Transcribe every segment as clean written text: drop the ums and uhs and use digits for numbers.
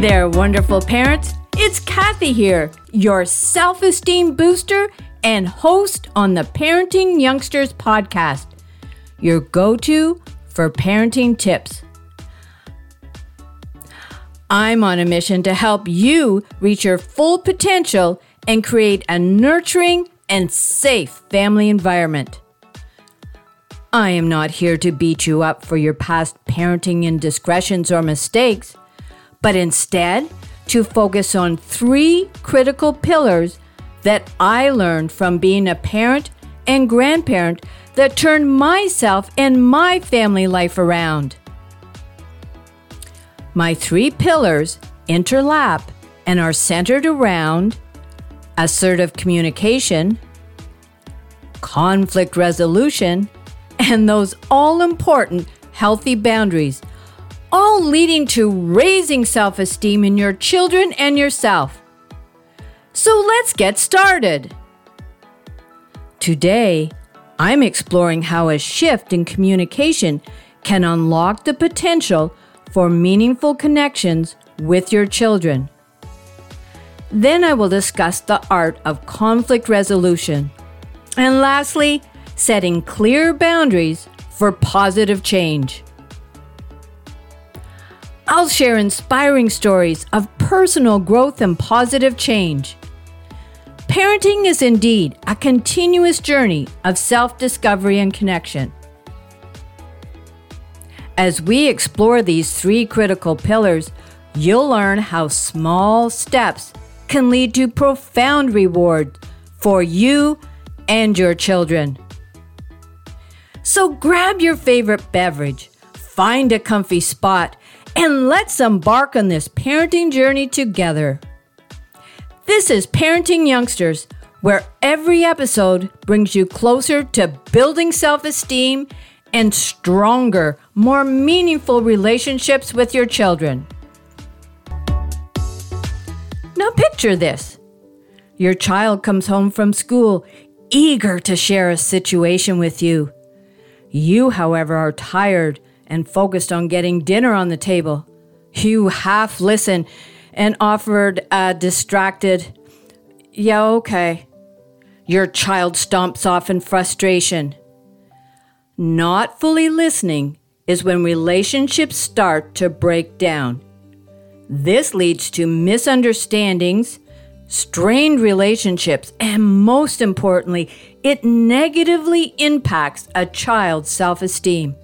there, wonderful parents. It's Kathy here, your self-esteem booster and host on the Parenting Youngsters podcast, your go-to for parenting tips. I'm on a mission to help you reach your full potential and create a nurturing and safe family environment. I am not here to beat you up for your past parenting indiscretions or mistakes, but instead to focus on 3 critical pillars that I learned from being a parent and grandparent that turned myself and my family life around. My 3 pillars interlap and are centered around assertive communication, conflict resolution, and those all-important healthy boundaries, all leading to raising self-esteem in your children and yourself. So let's get started. Today, I'm exploring how a shift in communication can unlock the potential for meaningful connections with your children. Then I will discuss the art of conflict resolution. And lastly, setting clear boundaries for positive change. I'll share inspiring stories of personal growth and positive change. Parenting is indeed a continuous journey of self-discovery and connection. As we explore these 3 critical pillars, you'll learn how small steps can lead to profound rewards for you and your children. So grab your favorite beverage, find a comfy spot, and let's embark on this parenting journey together. This is Parenting Youngsters, where every episode brings you closer to building self-esteem and stronger, more meaningful relationships with your children. Now picture this. Your child comes home from school, eager to share a situation with you. You, however, are tired and focused on getting dinner on the table. You half listen and offered a distracted, "Yeah, okay." Your child stomps off in frustration. Not fully listening is when relationships start to break down. This leads to misunderstandings, strained relationships, and most importantly, it negatively impacts a child's self-esteem.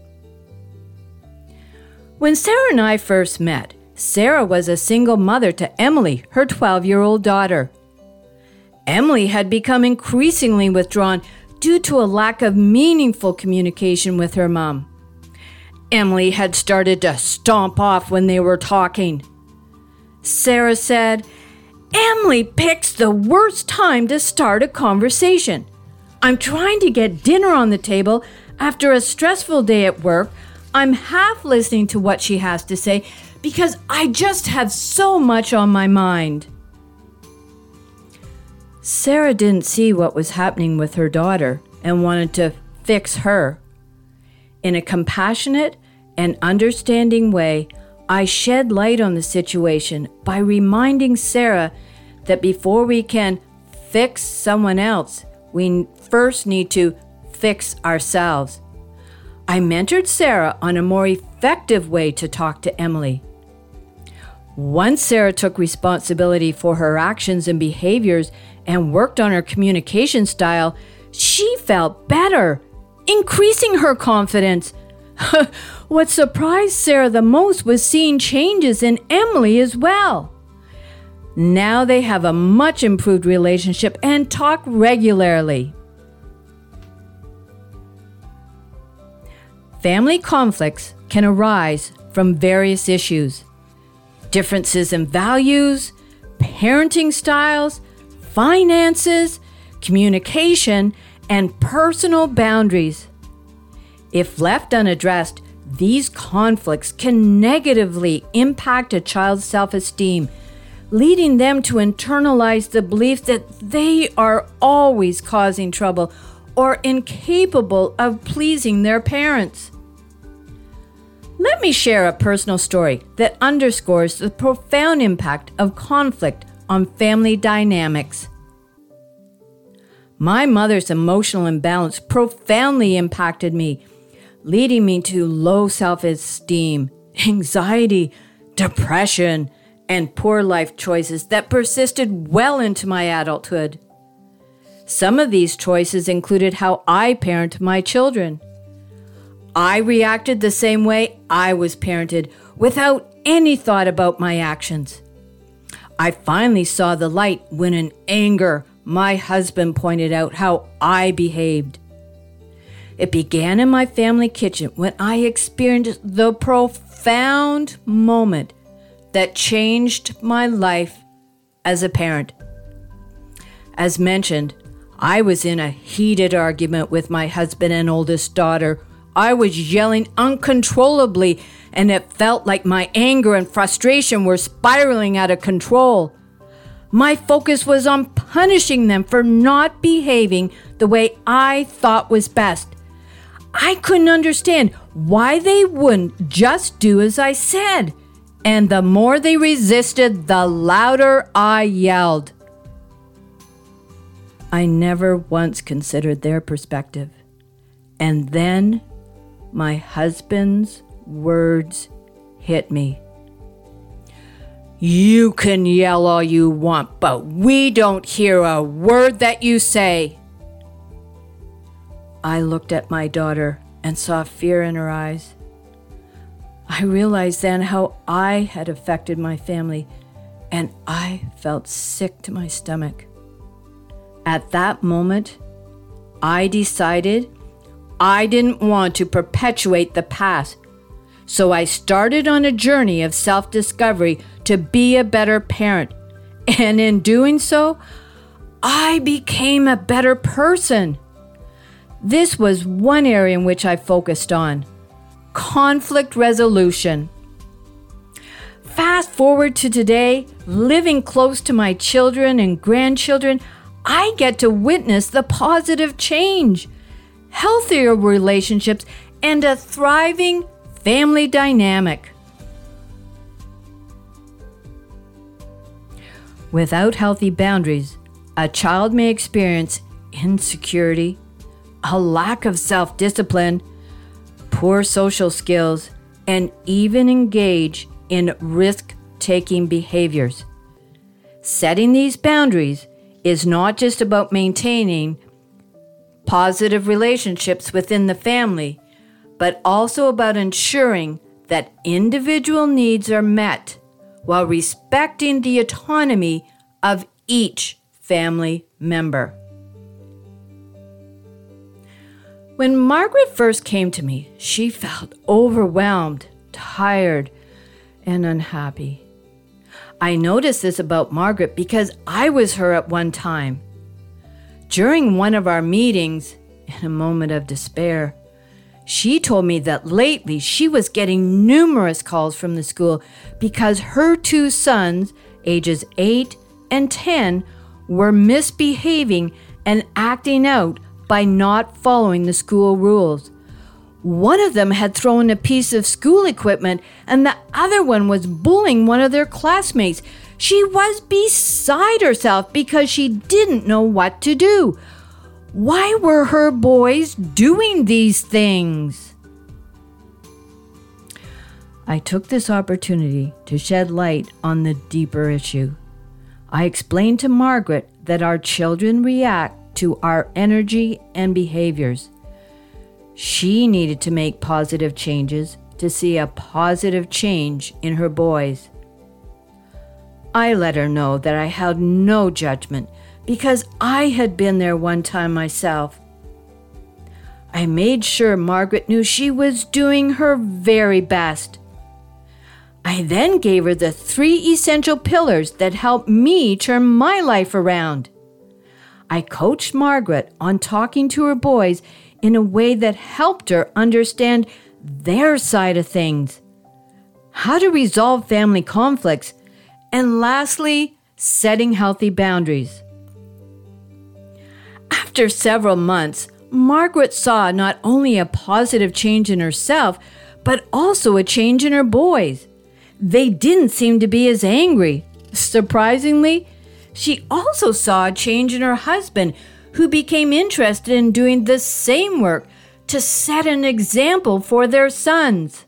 When Sarah and I first met, Sarah was a single mother to Emily, her 12-year-old daughter. Emily had become increasingly withdrawn due to a lack of meaningful communication with her mom. Emily had started to stomp off when they were talking. Sarah said, "Emily picks the worst time to start a conversation. I'm trying to get dinner on the table after a stressful day at work. I'm half listening to what she has to say because I just have so much on my mind." Sarah didn't see what was happening with her daughter and wanted to fix her. In a compassionate and understanding way, I shed light on the situation by reminding Sarah that before we can fix someone else, we first need to fix ourselves. I mentored Sarah on a more effective way to talk to Emily. Once Sarah took responsibility for her actions and behaviors and worked on her communication style, she felt better, increasing her confidence. What surprised Sarah the most was seeing changes in Emily as well. Now they have a much improved relationship and talk regularly. Family conflicts can arise from various issues: differences in values, parenting styles, finances, communication, and personal boundaries. If left unaddressed, these conflicts can negatively impact a child's self-esteem, leading them to internalize the belief that they are always causing trouble or incapable of pleasing their parents. Let me share a personal story that underscores the profound impact of conflict on family dynamics. My mother's emotional imbalance profoundly impacted me, leading me to low self-esteem, anxiety, depression, and poor life choices that persisted well into my adulthood. Some of these choices included how I parent my children. I reacted the same way I was parented, without any thought about my actions. I finally saw the light when in anger, my husband pointed out how I behaved. It began in my family kitchen when I experienced the profound moment that changed my life as a parent. As mentioned, I was in a heated argument with my husband and oldest daughter. I was yelling uncontrollably, and it felt like my anger and frustration were spiraling out of control. My focus was on punishing them for not behaving the way I thought was best. I couldn't understand why they wouldn't just do as I said. And the more they resisted, the louder I yelled. I never once considered their perspective. And then my husband's words hit me. You can yell all you want, but we don't hear a word that you say. I looked at my daughter and saw fear in her eyes. I realized then how I had affected my family, and I felt sick to my stomach. At that moment, I decided I didn't want to perpetuate the past, so I started on a journey of self-discovery to be a better parent, and in doing so, I became a better person. This was one area in which I focused on: conflict resolution. Fast forward to today, living close to my children and grandchildren, I get to witness the positive change, healthier relationships, and a thriving family dynamic. Without healthy boundaries, a child may experience insecurity, a lack of self-discipline, poor social skills, and even engage in risk-taking behaviors. Setting these boundaries is not just about maintaining positive relationships within the family, but also about ensuring that individual needs are met while respecting the autonomy of each family member. When Margaret first came to me, she felt overwhelmed, tired, and unhappy. I noticed this about Margaret because I was her at one time. During one of our meetings, in a moment of despair, she told me that lately she was getting numerous calls from the school because her two sons, ages 8 and 10, were misbehaving and acting out by not following the school rules. One of them had thrown a piece of school equipment, and the other one was bullying one of their classmates. She was beside herself because she didn't know what to do. Why were her boys doing these things? I took this opportunity to shed light on the deeper issue. I explained to Margaret that our children react to our energy and behaviors. She needed to make positive changes to see a positive change in her boys. I let her know that I held no judgment because I had been there one time myself. I made sure Margaret knew she was doing her very best. I then gave her the 3 essential pillars that helped me turn my life around. I coached Margaret on talking to her boys in a way that helped her understand their side of things, how to resolve family conflicts, and lastly, setting healthy boundaries. After several months, Margaret saw not only a positive change in herself, but also a change in her boys. They didn't seem to be as angry. Surprisingly, she also saw a change in her husband, who became interested in doing the same work to set an example for their sons.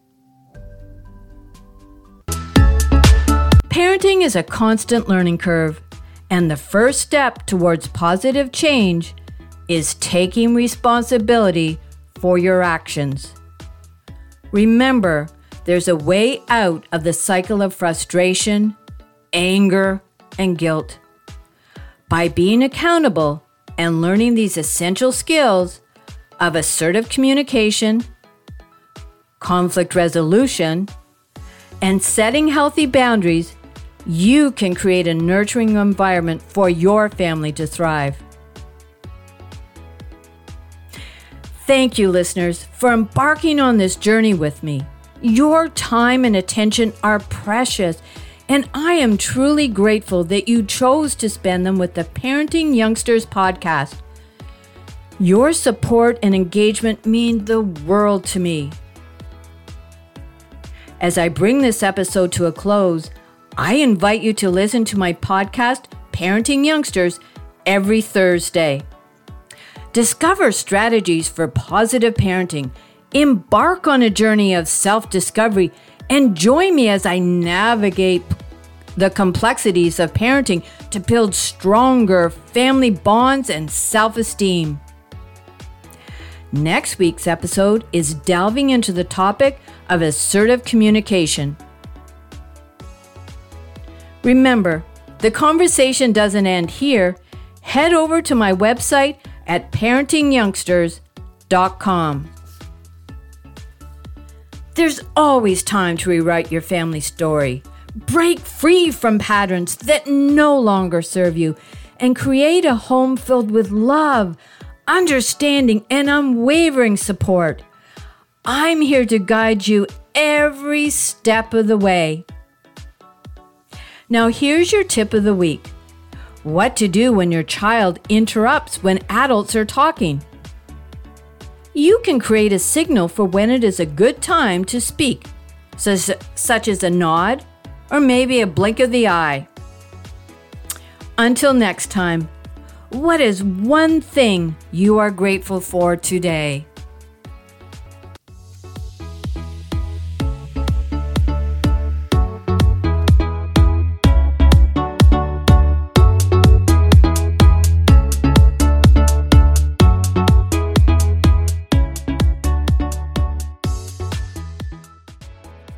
Parenting is a constant learning curve, and the first step towards positive change is taking responsibility for your actions. Remember, there's a way out of the cycle of frustration, anger, and guilt. By being accountable and learning these essential skills of assertive communication, conflict resolution, and setting healthy boundaries, you can create a nurturing environment for your family to thrive. Thank you, listeners, for embarking on this journey with me. Your time and attention are precious, and I am truly grateful that you chose to spend them with the Parenting Youngsters podcast. Your support and engagement mean the world to me. As I bring this episode to a close, I invite you to listen to my podcast, Parenting Youngsters, every Thursday. Discover strategies for positive parenting, embark on a journey of self-discovery, and join me as I navigate the complexities of parenting to build stronger family bonds and self-esteem. Next week's episode is delving into the topic of assertive communication. Remember, the conversation doesn't end here. Head over to my website at parentingyoungsters.com. There's always time to rewrite your family story. Break free from patterns that no longer serve you and create a home filled with love, understanding, and unwavering support. I'm here to guide you every step of the way. Now, here's your tip of the week. What to do when your child interrupts when adults are talking. You can create a signal for when it is a good time to speak, such as a nod or maybe a blink of the eye. Until next time, what is one thing you are grateful for today?